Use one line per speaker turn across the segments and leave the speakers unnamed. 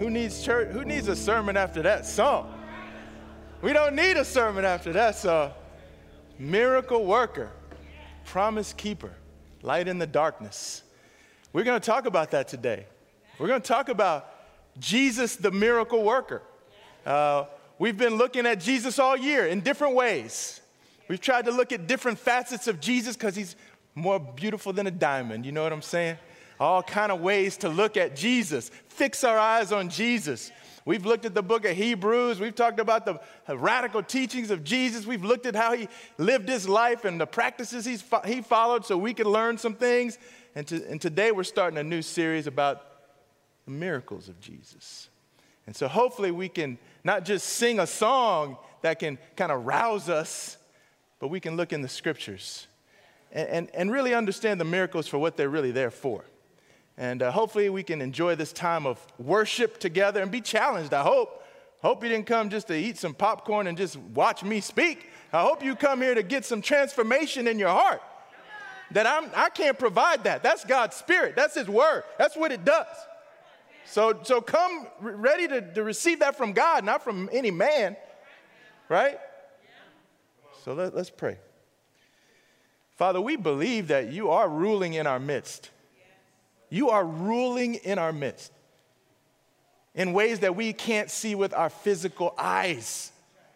Who needs church? Who needs a sermon after that song? We don't need a sermon after that song. Miracle worker, promise keeper, light in the darkness. We're going to talk about that today. We're going to talk about Jesus, the miracle worker. We've been looking at Jesus all year in different ways. We've tried to look at different facets of Jesus because he's more beautiful than a diamond. You know what I'm saying? All kind of ways to look at Jesus, fix our eyes on Jesus. We've looked at the book of Hebrews. We've talked about the radical teachings of Jesus. We've looked at how he lived his life and the practices he followed so we could learn some things. And today we're starting a new series about the miracles of Jesus. And so hopefully we can not just sing a song that can kind of rouse us, but we can look in the scriptures and really understand the miracles for what they're really there for. And hopefully we can enjoy this time of worship together and be challenged, I hope. Hope you didn't come just to eat some popcorn and just watch me speak. I hope you come here to get some transformation in your heart. That I can't provide that. That's God's Spirit. That's His Word. That's what it does. So come ready to receive that from God, not from any man. Right? So let's pray. Father, we believe that you are ruling in our midst. You are ruling in our midst in ways that we can't see with our physical eyes.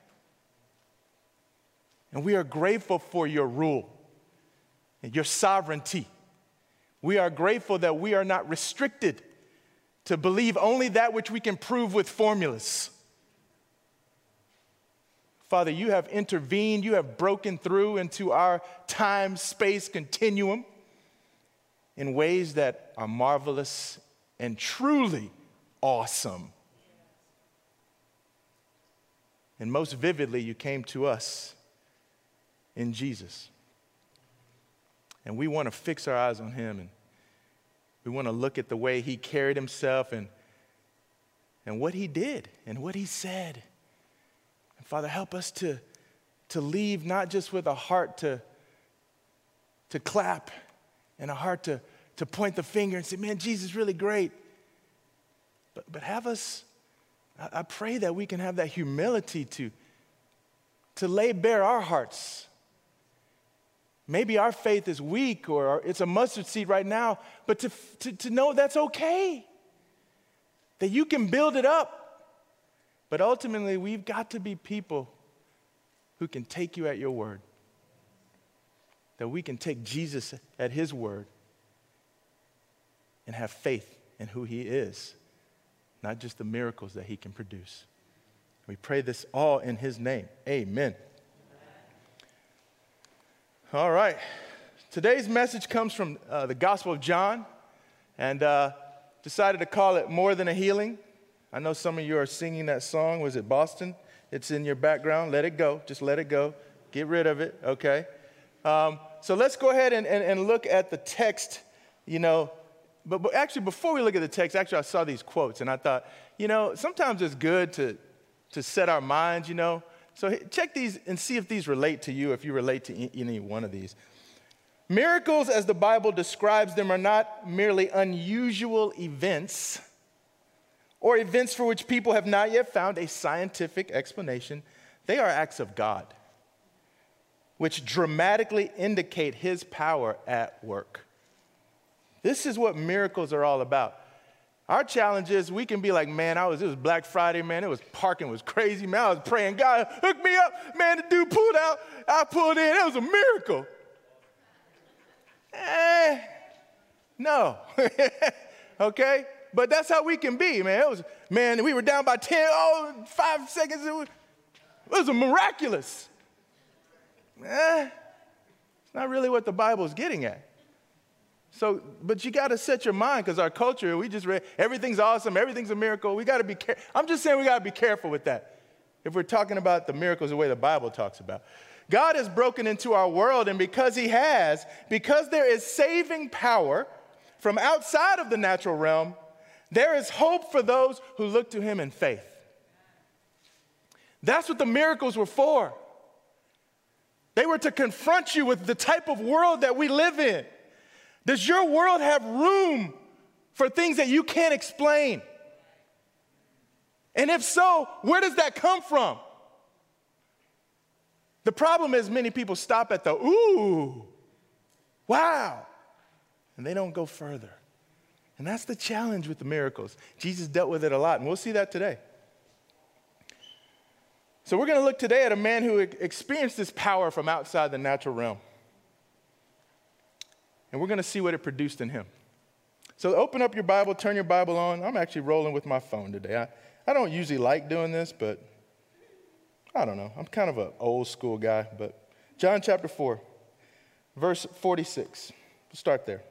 And we are grateful for your rule and your sovereignty. We are grateful that we are not restricted to believe only that which we can prove with formulas. Father, you have intervened. You have broken through into our time-space continuum in ways that are marvelous and truly awesome. And most vividly, you came to us in Jesus. And we want to fix our eyes on him, and we want to look at the way he carried himself and what he did and what he said. And Father, help us to leave not just with a heart to clap and a heart to point the finger and say, man, Jesus is really great. But have us, I pray that we can have that humility to lay bare our hearts. Maybe our faith is weak or it's a mustard seed right now, but to know that's okay, that you can build it up. But ultimately, we've got to be people who can take you at your word, that we can take Jesus at his word and have faith in who he is, not just the miracles that he can produce. We pray this all in his name. Amen. All right. Today's message comes from the Gospel of John, and decided to call it More Than a Healing. I know some of you are singing that song. Was it Boston? It's in your background. Let it go. Just let it go. Get rid of it. Okay. So let's go ahead and look at the text, But actually, before we look at the text, I saw these quotes, and I thought, sometimes it's good to set our minds, So check these and see if these relate to you, if you relate to any one of these. Miracles, as the Bible describes them, are not merely unusual events or events for which people have not yet found a scientific explanation. They are acts of God, which dramatically indicate his power at work. This is what miracles are all about. Our challenge is we can be like, man, it was Black Friday, man. Parking was crazy, man. I was praying, God, hook me up. Man, the dude pulled out. I pulled in. It was a miracle. No. Okay? But that's how we can be, man. We were down by 5 seconds. It was a miraculous. It's not really what the Bible is getting at. So, but you got to set your mind, because our culture, we just read, everything's awesome, everything's a miracle. We got to be careful. I'm just saying we got to be careful with that if we're talking about the miracles the way the Bible talks about. God has broken into our world, and because there is saving power from outside of the natural realm, there is hope for those who look to him in faith. That's what the miracles were for. They were to confront you with the type of world that we live in. Does your world have room for things that you can't explain? And if so, where does that come from? The problem is many people stop at the, ooh, wow, and they don't go further. And that's the challenge with the miracles. Jesus dealt with it a lot, and we'll see that today. So we're going to look today at a man who experienced this power from outside the natural realm. And we're going to see what it produced in him. So open up your Bible, turn your Bible on. I'm actually rolling with my phone today. I don't usually like doing this, but I don't know. I'm kind of an old school guy. But John chapter 4, verse 46. We'll start there.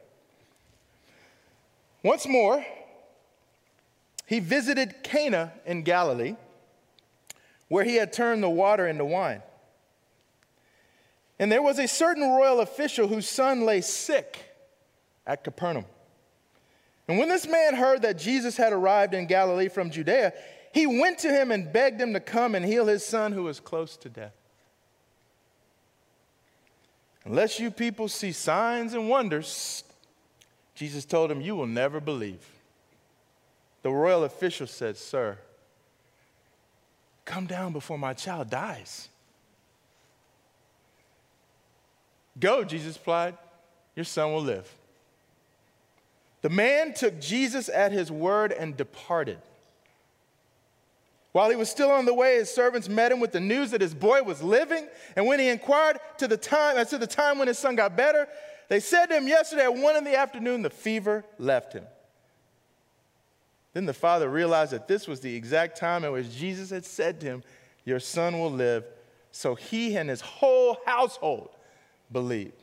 Once more, he visited Cana in Galilee, where he had turned the water into wine. And there was a certain royal official whose son lay sick at Capernaum. And when this man heard that Jesus had arrived in Galilee from Judea, he went to him and begged him to come and heal his son who was close to death. Unless you people see signs and wonders, Jesus told him, you will never believe. The royal official said, sir, come down before my child dies. Go, Jesus replied, your son will live. The man took Jesus at his word and departed. While he was still on the way, his servants met him with the news that his boy was living. And when he inquired as to the time when his son got better, they said to him yesterday at 1 p.m, the fever left him. Then the father realized that this was the exact time at which Jesus had said to him, your son will live. So he and his whole household believed.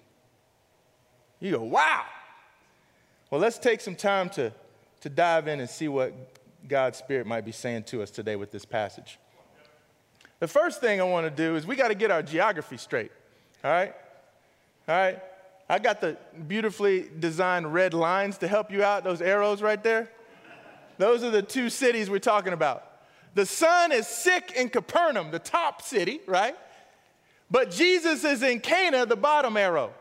You go, wow. Well, let's take some time to dive in and see what God's Spirit might be saying to us today with this passage. The first thing I want to do is we got to get our geography straight, all right? All right? I got the beautifully designed red lines to help you out, those arrows right there. Those are the two cities we're talking about. The son is sick in Capernaum, the top city, right? But Jesus is in Cana, the bottom arrow.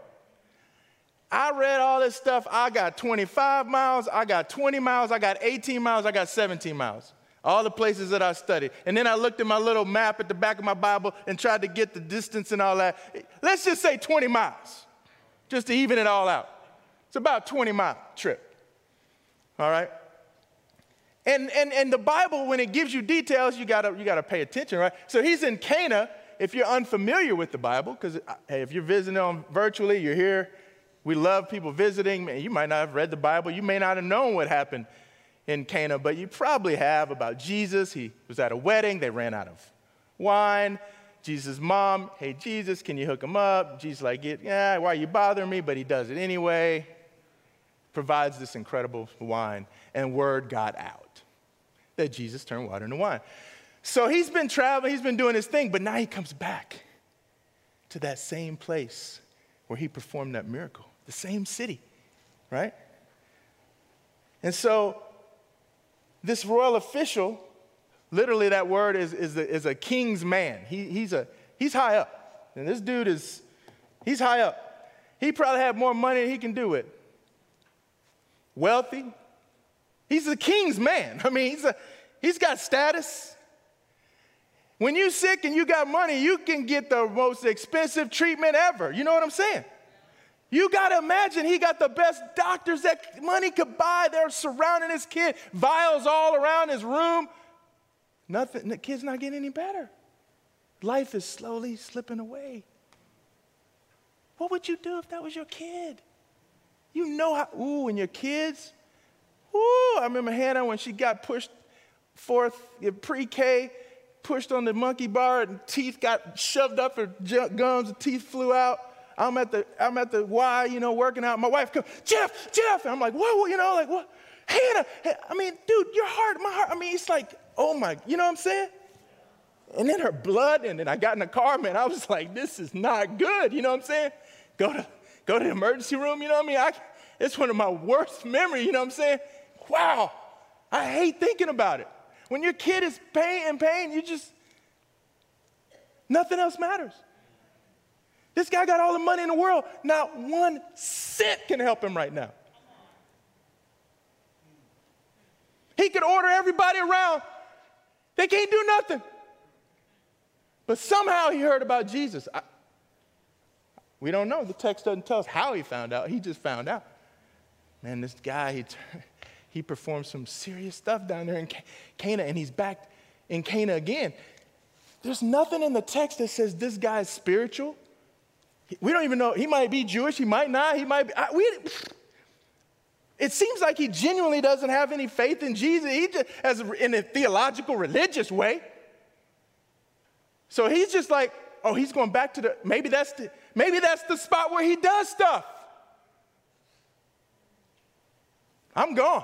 I read all this stuff. I got 25 miles, I got 20 miles, I got 18 miles, I got 17 miles. All the places that I studied. And then I looked at my little map at the back of my Bible and tried to get the distance and all that. Let's just say 20 miles, just to even it all out. It's about a 20-mile trip, all right? And the Bible, when it gives you details, you gotta pay attention, right? So he's in Cana. If you're unfamiliar with the Bible, because hey, if you're visiting on virtually, you're here. We love people visiting. Man, you might not have read the Bible. You may not have known what happened in Cana, but you probably have about Jesus. He was at a wedding. They ran out of wine. Jesus' mom, hey, Jesus, can you hook him up? Jesus like, yeah, why are you bothering me? But he does it anyway. Provides this incredible wine, and word got out that Jesus turned water into wine. So he's been traveling, he's been doing his thing, but now he comes back to that same place where he performed that miracle, the same city, right? And so this royal official, literally that word is a king's man. He's high up, and this dude he's high up. He probably had more money than he can do with. Wealthy. He's a king's man. I mean, he's got status. When you're sick and you got money, you can get the most expensive treatment ever. You know what I'm saying? You got to imagine he got the best doctors that money could buy. They're surrounding his kid, vials all around his room. Nothing, the kid's not getting any better. Life is slowly slipping away. What would you do if that was your kid? You know how, and your kids, I remember Hannah when she got pushed forth in pre-K, pushed on the monkey bar and teeth got shoved up her gums and teeth flew out. I'm at the Y, working out. My wife comes, Jeff. And I'm like, whoa, what? Hannah, I mean, dude, my heart, I mean, it's like, oh my, you know what I'm saying? And then her blood, and then I got in the car, man, I was like, this is not good, you know what I'm saying? Go to the emergency room, you know what I mean? It's one of my worst memories, you know what I'm saying? Wow, I hate thinking about it. When your kid is in pain, nothing else matters. This guy got all the money in the world. Not one cent can help him right now. He could order everybody around. They can't do nothing. But somehow he heard about Jesus. We don't know. The text doesn't tell us how he found out. He just found out. Man, this guy, he performed some serious stuff down there in Cana, and he's back in Cana again. There's nothing in the text that says this guy's spiritual. We don't even know. He might be Jewish. He might not. He might be. It seems like he genuinely doesn't have any faith in Jesus. He just, in a theological, religious way. So he's just like, oh, he's going back to maybe that's the spot where he does stuff. I'm gone.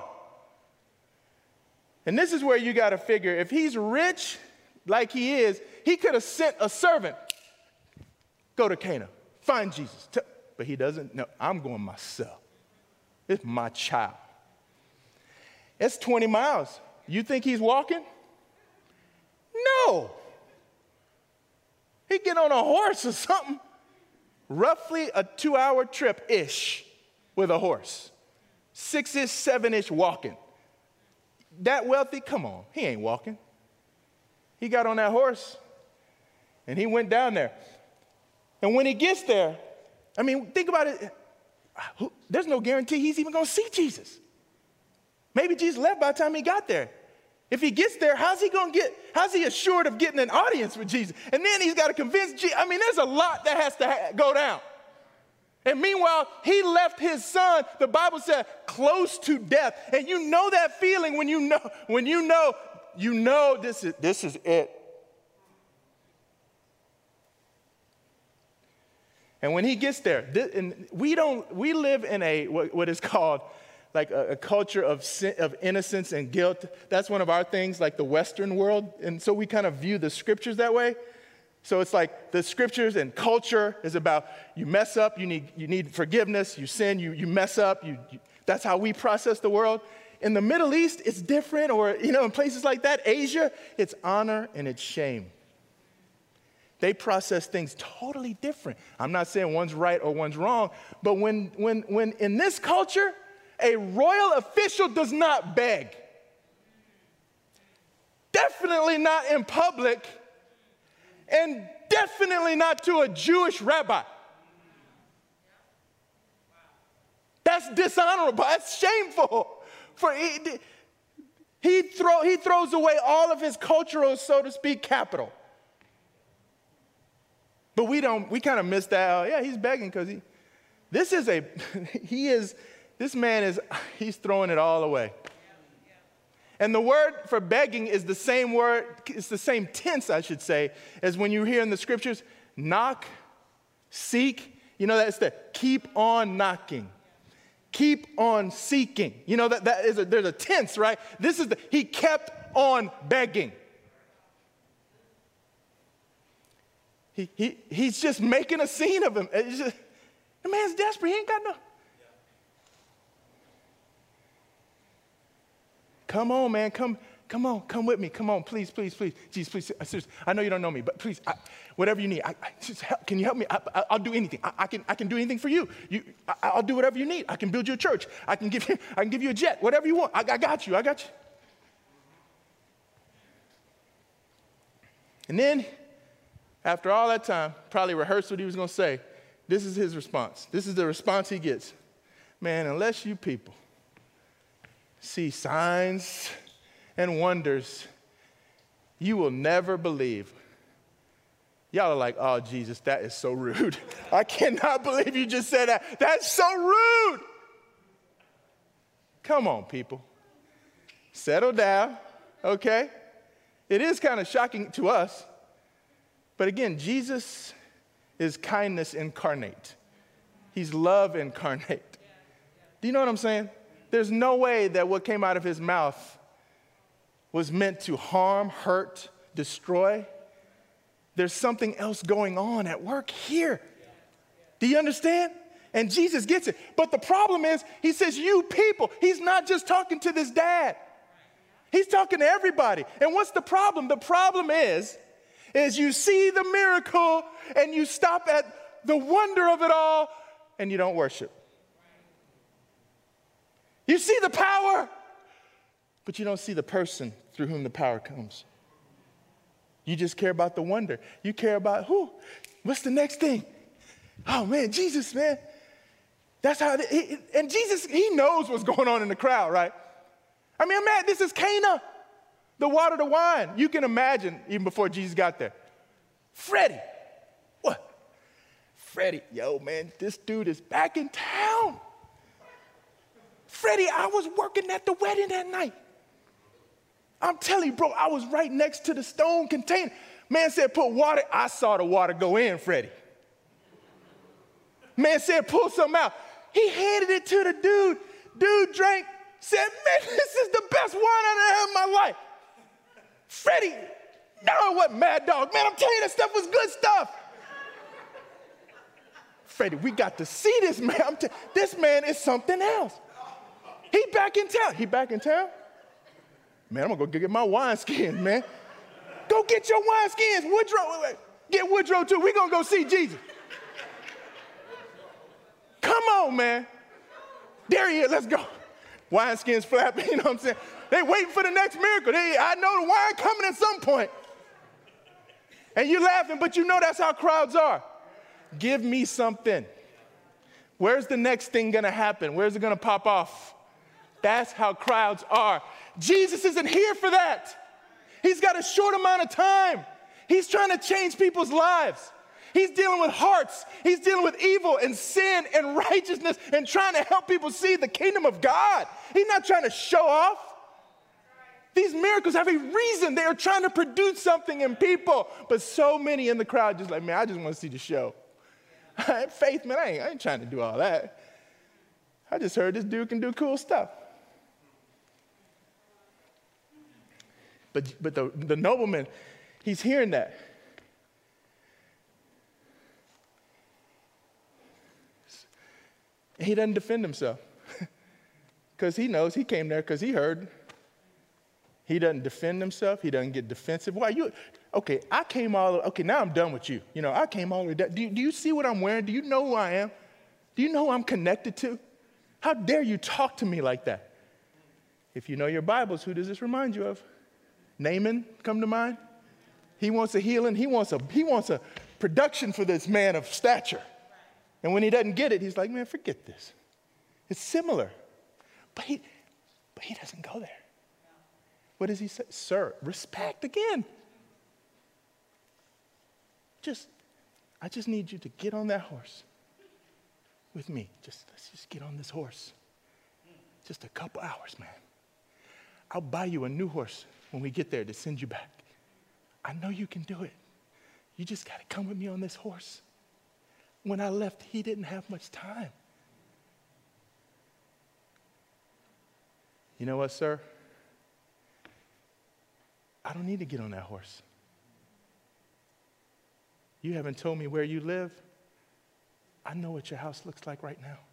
And this is where you got to figure, if he's rich like he is, he could have sent a servant, go to Cana, find Jesus. But he doesn't. No, I'm going myself. It's my child. It's 20 miles. You think he's walking? No. He'd get on a horse or something. Roughly a 2-hour trip-ish with a horse. 6-ish, 7-ish walking. That wealthy? Come on, he ain't walking. He got on that horse and he went down there. And when he gets there, I mean, think about it. There's no guarantee he's even going to see Jesus. Maybe Jesus left by the time he got there. If he gets there, how's he assured of getting an audience with Jesus? And then he's got to convince Jesus. I mean, there's a lot that has to go down. And meanwhile, he left his son, the Bible said, close to death. And you know that feeling when you know this is it. And when he gets there, we live in what is called like a culture of innocence and guilt. That's one of our things, like the Western world. And so we kind of view the scriptures that way. So it's like the scriptures and culture is about you mess up, you need forgiveness, you sin, you mess up. That's how we process the world. In the Middle East, it's different, or in places like that, Asia, it's honor and it's shame. They process things totally different. I'm not saying one's right or one's wrong, but when in this culture, a royal official does not beg. Definitely not in public, and definitely not to a Jewish rabbi. That's dishonorable. That's shameful. He throws away all of his cultural, so to speak, capital. But we kind of miss that. Oh, yeah, he's begging because he's throwing it all away. And the word for begging is the same word, it's the same tense, I should say, as when you hear in the scriptures, knock, seek. That's the keep on knocking, keep on seeking. There's a tense, right? He kept on begging. He's just making a scene of him. The man's desperate. He ain't got no. Come on, man. Come on. Come with me. Come on. Please. Jesus, please. Seriously, I know you don't know me, but please, whatever you need. Can you help me? I'll do anything. I can do anything for you. I'll do whatever you need. I can build you a church. I can give you a jet. Whatever you want. I got you. And then, after all that time, probably rehearsed what he was going to say, this is his response. This is the response he gets. Man, unless you people see signs and wonders, you will never believe. Y'all are like, oh, Jesus, that is so rude. I cannot believe you just said that. That's so rude. Come on, people. Settle down, okay? It is kind of shocking to us. But again, Jesus is kindness incarnate. He's love incarnate. Do you know what I'm saying? There's no way that what came out of his mouth was meant to harm, hurt, destroy. There's something else going on at work here. Do you understand? And Jesus gets it. But the problem is, he says, you people. He's not just talking to this dad. He's talking to everybody. And what's the problem? The problem is you see the miracle and you stop at the wonder of it all and you don't worship. You see the power, but you don't see the person through whom the power comes. You just care about the wonder. You care about what's the next thing? Oh, man, Jesus, man. That's how, and Jesus, he knows what's going on in the crowd, right? I mean, man, this is Cana, the water to wine. You can imagine, even before Jesus got there. Freddie, what? Freddie, yo, man, this dude is back in town. Freddie, I was working at the wedding that night. I'm telling you, bro, I was right next to the stone container. Man said, put water. I saw the water go in, Freddie. Man said, pull something out. He handed it to the dude. Dude drank, said, man, this is the best wine I ever had in my life. Freddie, no, it wasn't Mad Dog. Man, I'm telling you, that stuff was good stuff. Freddie, we got to see this man. This man is something else. He back in town. He back in town? Man, I'm going to go get my wine skins, man. Go get your wine skins. Woodrow, get Woodrow too. We're going to go see Jesus. Come on, man. There he is. Let's go. Wine skins flapping, you know what I'm saying? They waiting for the next miracle. I know the wine coming at some point. And you're laughing, but you know that's how crowds are. Give me something. Where's the next thing going to happen? Where's it going to pop off? That's how crowds are. Jesus isn't here for that. He's got a short amount of time. He's trying to change people's lives. He's dealing with hearts. He's dealing with evil and sin and righteousness and trying to help people see the kingdom of God. He's not trying to show off. These miracles have a reason. They are trying to produce something in people. But so many in the crowd just like, man, I just want to see the show. Faith, man, I ain't trying to do all that. I just heard this dude can do cool stuff. But the nobleman, he's hearing that. And he doesn't defend himself because he knows he came there because he heard. He doesn't defend himself. He doesn't get defensive. Why you? Okay, I came okay, now I'm done with you. You know, I came all the way down. Do you see what I'm wearing? Do you know who I am? Do you know who I'm connected to? How dare you talk to me like that? If you know your Bibles, who does this remind you of? Naaman come to mind? He wants a healing. He wants a production for this man of stature. And when he doesn't get it, he's like, man, forget this. It's similar. But he doesn't go there. What does he say? Sir, respect again. I just need you to get on that horse with me. Let's just get on this horse. Just a couple hours, man. I'll buy you a new horse when we get there to send you back. I know you can do it. You just got to come with me on this horse. When I left, he didn't have much time. You know what, sir? I don't need to get on that horse. You haven't told me where you live. I know what your house looks like right now.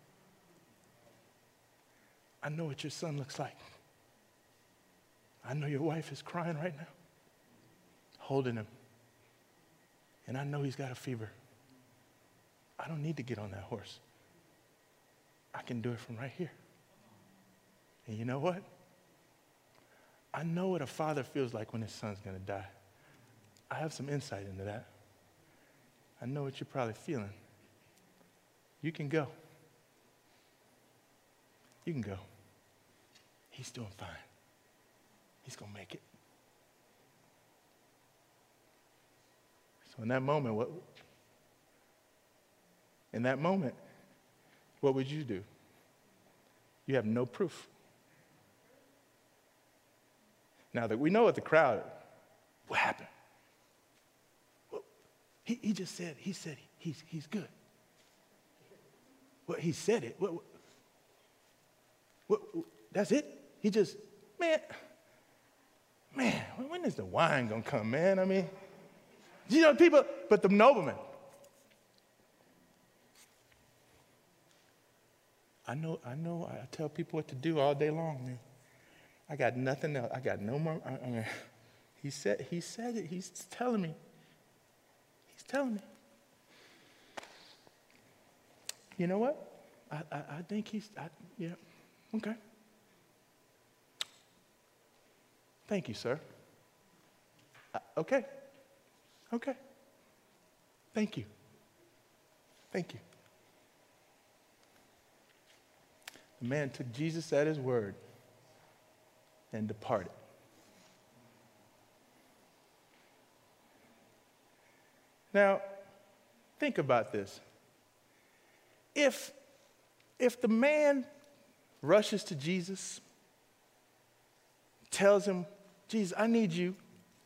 I know what your son looks like. I know your wife is crying right now, holding him. And I know he's got a fever. I don't need to get on that horse. I can do it from right here. And you know what? I know what a father feels like when his son's going to die. I have some insight into that. I know what you're probably feeling. You can go. You can go. He's doing fine. He's going to make it. So in that moment, what would you do? You have no proof. Now that we know at the crowd, what happened? Well, he just said, he's good. Well, he said it. That's it? He just, man, when is the wine going to come, man? I mean, you know, people, but the nobleman. I know, I tell people what to do all day long, man. I got nothing else. I got no more. I mean, he said it. He's telling me. You know what? I think yeah, okay. Thank you, sir. Okay, Okay. Thank you. Thank you. The man took Jesus at his word and departed. Now, think about this. If the man rushes to Jesus, tells him, Jesus, I need you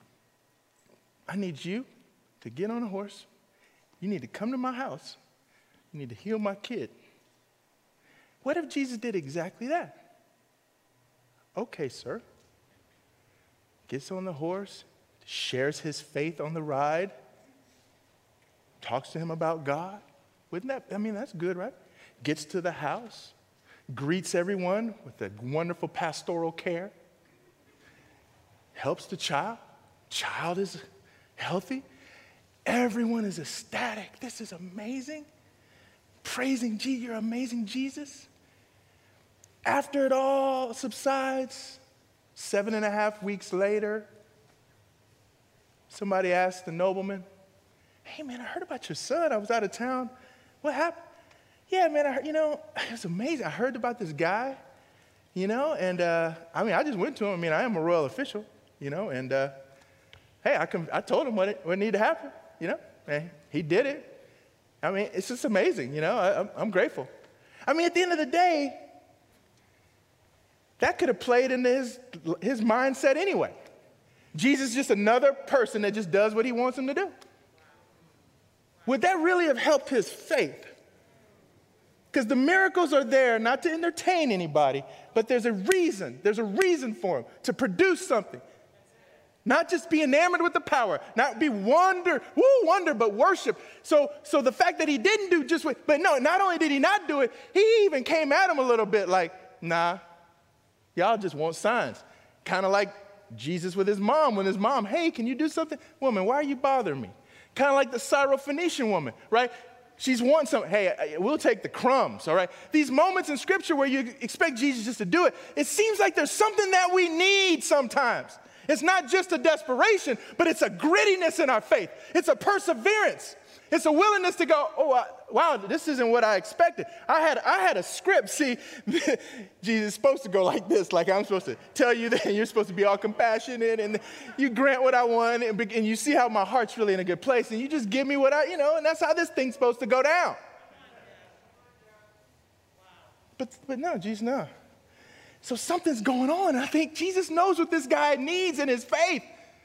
to get on a horse. You need to come to my house. You need to heal my kid. What if Jesus did exactly that? Okay, sir. Gets on the horse, shares his faith on the ride, talks to him about God. That's good, right? Gets to the house, greets everyone with a wonderful pastoral care, helps the child. Child is healthy. Everyone is ecstatic. This is amazing. Praising Jesus, you're amazing, Jesus. After it all subsides, 7.5 weeks later, somebody asked the nobleman, hey, man, I heard about your son. I was out of town. What happened? Yeah, man, it was amazing. I heard about this guy, and I just went to him. I am a royal official, and hey, I told him what needed to happen, and he did it. It's just amazing, I'm grateful. At the end of the day, that could have played into his mindset anyway. Jesus is just another person that just does what he wants him to do. Would that really have helped his faith? Because the miracles are there not to entertain anybody, but there's a reason. There's a reason for them, to produce something. Not just be enamored with the power, not be wonder, but worship. So the fact that he didn't do just what, but no, not only did he not do it, he even came at him a little bit like, nah, y'all just want signs. Kind of like Jesus with his mom, when his mom, hey, can you do something? Woman, why are you bothering me? Kind of like the Syrophoenician woman, right? She's wanting something. Hey, we'll take the crumbs, all right? These moments in Scripture where you expect Jesus just to do it, it seems like there's something that we need sometimes. It's not just a desperation, but it's a grittiness in our faith. It's a perseverance. It's a willingness to go, wow, this isn't what I expected. I had a script. See, Jesus is supposed to go like this, like I'm supposed to tell you that you're supposed to be all compassionate and you grant what I want and you see how my heart's really in a good place and you just give me what and that's how this thing's supposed to go down. But no, Jesus, no. So something's going on. I think Jesus knows what this guy needs in his faith.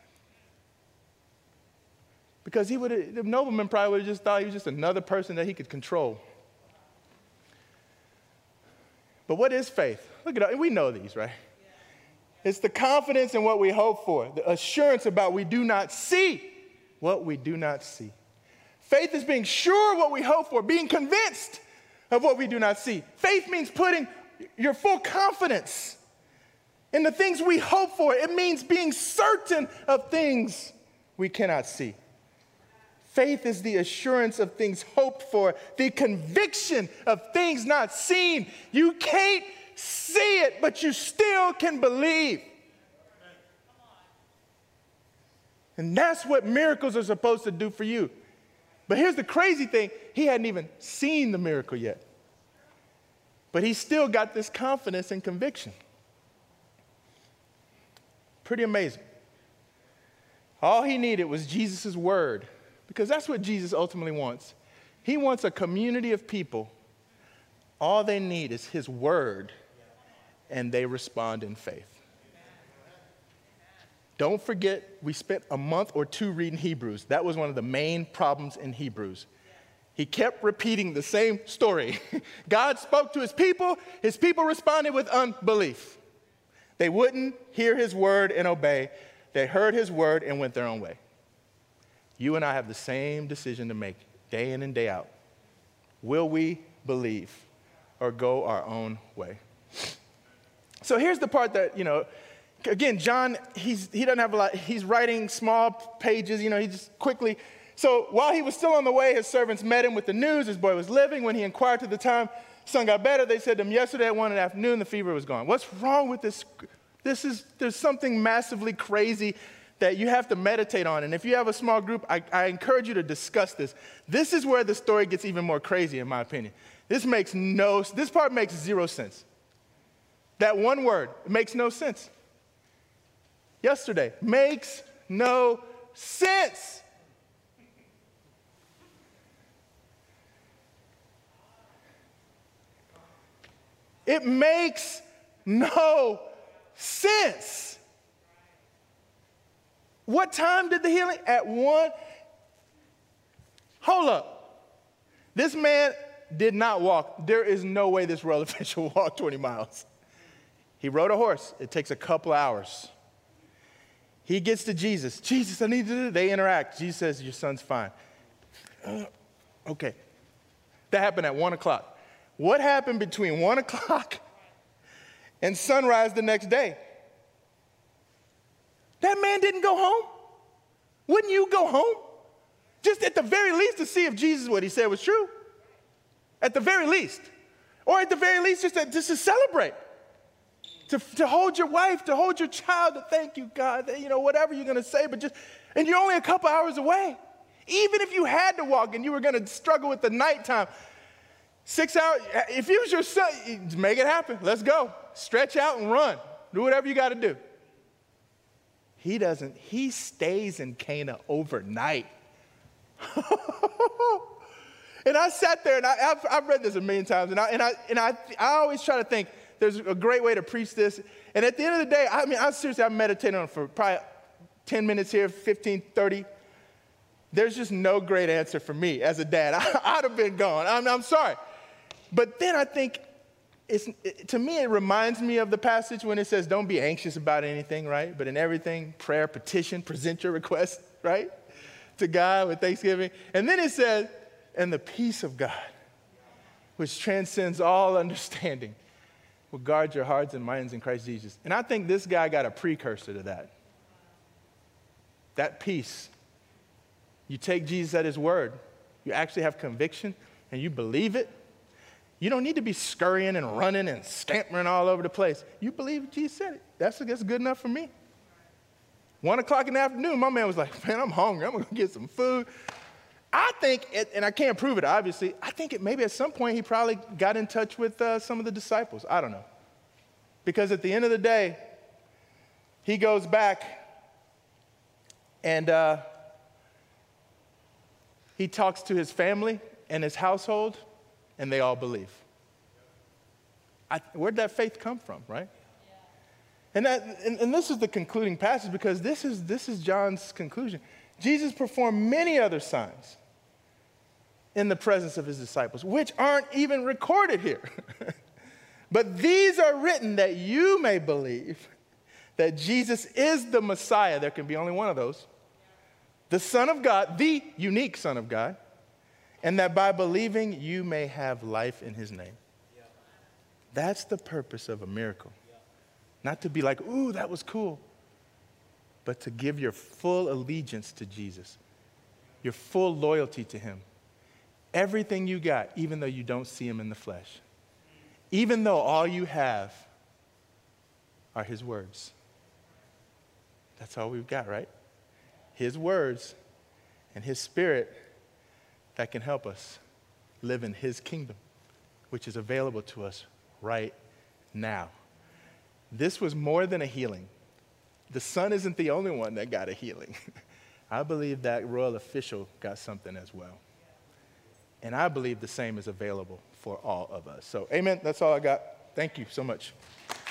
Because the nobleman probably would have just thought he was just another person that he could control. But what is faith? Look at it. We know these, right? It's the confidence in what we hope for, the assurance about what we do not see. Faith is being sure of what we hope for, being convinced of what we do not see. Faith means putting your full confidence in the things we hope for. It means being certain of things we cannot see. Faith is the assurance of things hoped for, the conviction of things not seen. You can't see it, but you still can believe. And that's what miracles are supposed to do for you. But here's the crazy thing. He hadn't even seen the miracle yet. But he still got this confidence and conviction. Pretty amazing. All he needed was Jesus' word. Because that's what Jesus ultimately wants. He wants a community of people. All they need is his word, and they respond in faith. Don't forget, we spent a month or two reading Hebrews. That was one of the main problems in Hebrews. He kept repeating the same story. God spoke to his people responded with unbelief. They wouldn't hear his word and obey. They heard his word and went their own way. You and I have the same decision to make day in and day out. Will we believe or go our own way? So here's the part that, again, John, he doesn't have a lot. He's writing small pages, he just quickly. So while he was still on the way, his servants met him with the news. His boy was living. When he inquired to the time, son got better. They said to him, yesterday at 1 in the afternoon, the fever was gone. What's wrong with this? There's something massively crazy that you have to meditate on. And if you have a small group, I encourage you to discuss this. This is where the story gets even more crazy, in my opinion. This part makes zero sense. That one word, it makes no sense. Yesterday, makes no sense. It makes no sense. What time did the healing? At 1. Hold up. This man did not walk. There is no way this royal official walked 20 miles. He rode a horse. It takes a couple hours. He gets to Jesus. Jesus, I need to do this. They interact. Jesus says, your son's fine. Okay. That happened at 1 o'clock. What happened between 1 o'clock and sunrise the next day? That man didn't go home. Wouldn't you go home? Just at the very least to see if Jesus, what he said was true. At the very least. Or at the very least, just to celebrate. To hold your wife, to hold your child, to thank you, God, whatever you're going to say, and you're only a couple hours away. Even if you had to walk and you were going to struggle with the nighttime, 6 hours, if it was your son, make it happen. Let's go. Stretch out and run. Do whatever you got to do. He doesn't. He stays in Cana overnight. And I sat there, and I've read this a million times, and I always try to think there's a great way to preach this. And at the end of the day, I'm meditating on it for probably 10 minutes here, 15, 30. There's just no great answer for me as a dad. I'd have been gone. I'm sorry. But then I think, to me, it reminds me of the passage when it says, don't be anxious about anything, right? But in everything, prayer, petition, present your request, right? To God with thanksgiving. And then it says, and the peace of God, which transcends all understanding, will guard your hearts and minds in Christ Jesus. And I think this guy got a precursor to that. That peace. You take Jesus at his word. You actually have conviction and you believe it. You don't need to be scurrying and running and scampering all over the place. You believe Jesus said it. That's good enough for me. 1 o'clock in the afternoon, my man was like, man, I'm hungry. I'm going to get some food. I think, and I can't prove it, obviously, I think maybe at some point he probably got in touch with some of the disciples. I don't know. Because at the end of the day, he goes back and he talks to his family and his household, and they all believe. Where'd that faith come from, right? Yeah. And this is the concluding passage, because this is John's conclusion. Jesus performed many other signs in the presence of his disciples, which aren't even recorded here. But these are written that you may believe that Jesus is the Messiah. There can be only one of those. The Son of God, the unique Son of God, and that by believing you may have life in his name. Yeah. That's the purpose of a miracle. Yeah. Not to be like, ooh, that was cool, but to give your full allegiance to Jesus, your full loyalty to him. Everything you got, even though you don't see him in the flesh. Even though all you have are his words. That's all we've got, right? His words and his spirit that can help us live in his kingdom, which is available to us right now. This was more than a healing. The son isn't the only one that got a healing. I believe that royal official got something as well. And I believe the same is available for all of us. So, amen. That's all I got. Thank you so much.